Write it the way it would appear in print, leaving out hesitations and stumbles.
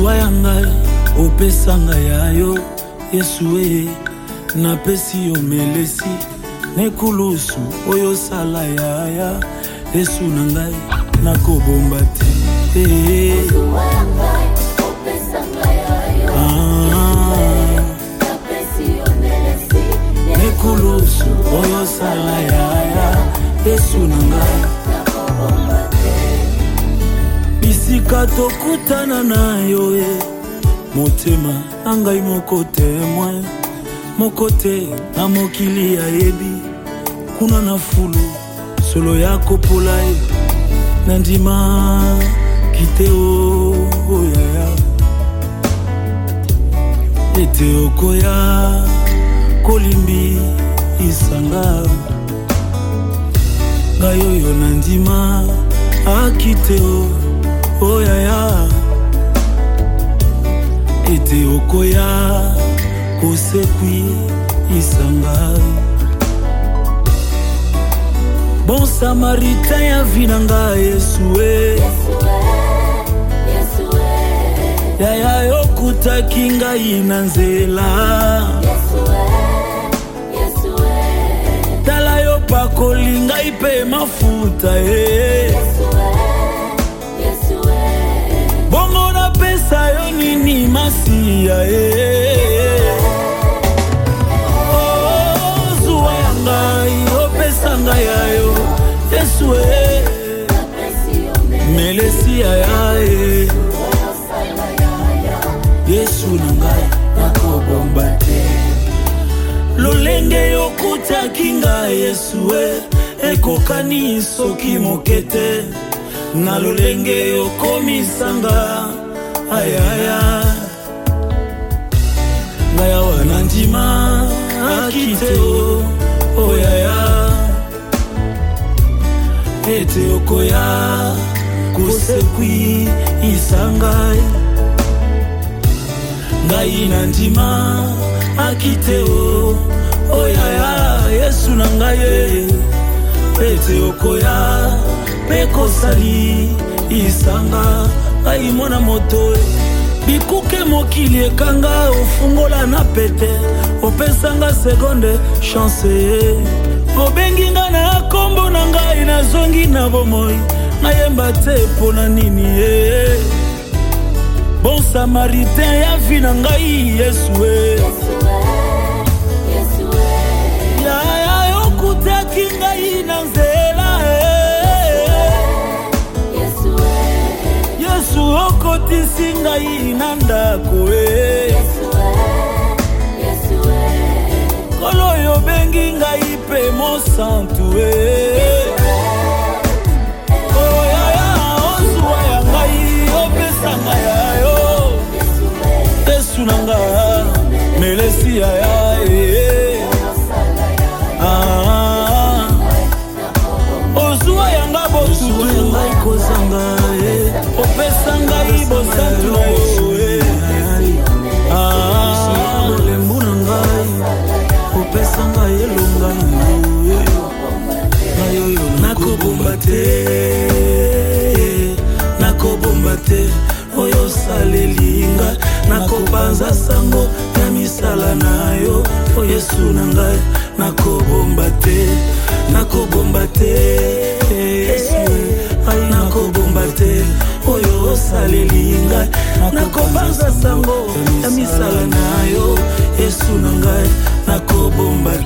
zuwa yangai opesanga yayo Yesu napesi yo melesi nekulusu oyo sala yaya Yesu nangai nakobomba te zuwa yangai opesanga yayo napesi yo melesi nekulusu oyo sala yaya Yesu nangai nakobomba te bisika tokutana na yo motema nangai moko témoin moko te na mokili ya yebi kuna na fulu solo ya kopola na ndima kiteo yaya ete okoya kolimbi isanga ngayo yo na ndima akiteo yaya ete okoya kosekwi isanga bon samaritain ya vinanga Yesu yaya yokutaki ngai na nzela tala yo pakoli ngai pe mafuta bongo napesa yo nini masiya zuwa yangai opesanga yayo Yesu melesi yaya Yesu nangai nakobomba te lolenge yokutaki ngai Yesu ekokani soki mokete na lolenge yokomisanga ayaya ngaya wana ndima akiteo oyaya ete okoya kosekwi isanga ngai na ndima akiteo oyaya Yesu nangaye ete okoya pekosali isanga ngai mwana moto bikuke mokili ekanga ofungola na pete opesanga seconde chance obengi nga na kombo na ngai nazongi na bomoi nayemba te pona nini bon samaritain ya vi na ngai Yesu yaya yokutaki ngai na nzela Yesu okotisi ngai na ndako kolo yo bengi ngai pe mosantu oyaya ozuwa ya ngai opesanga yayo Yesu nanga melesi yaya ozuwa yanga botutu ngai kozanga opesanga ibosantu na yo lembu na ngai opesanga elonga nayo nakobomba te oyo salelinga nakopanza sango ya misala na yo o Yesu na ngai nakobomba te Yesu ai nakobomba te oyo salelinga nakopanza sango ya misala na yo Yesu na ngai nakobomba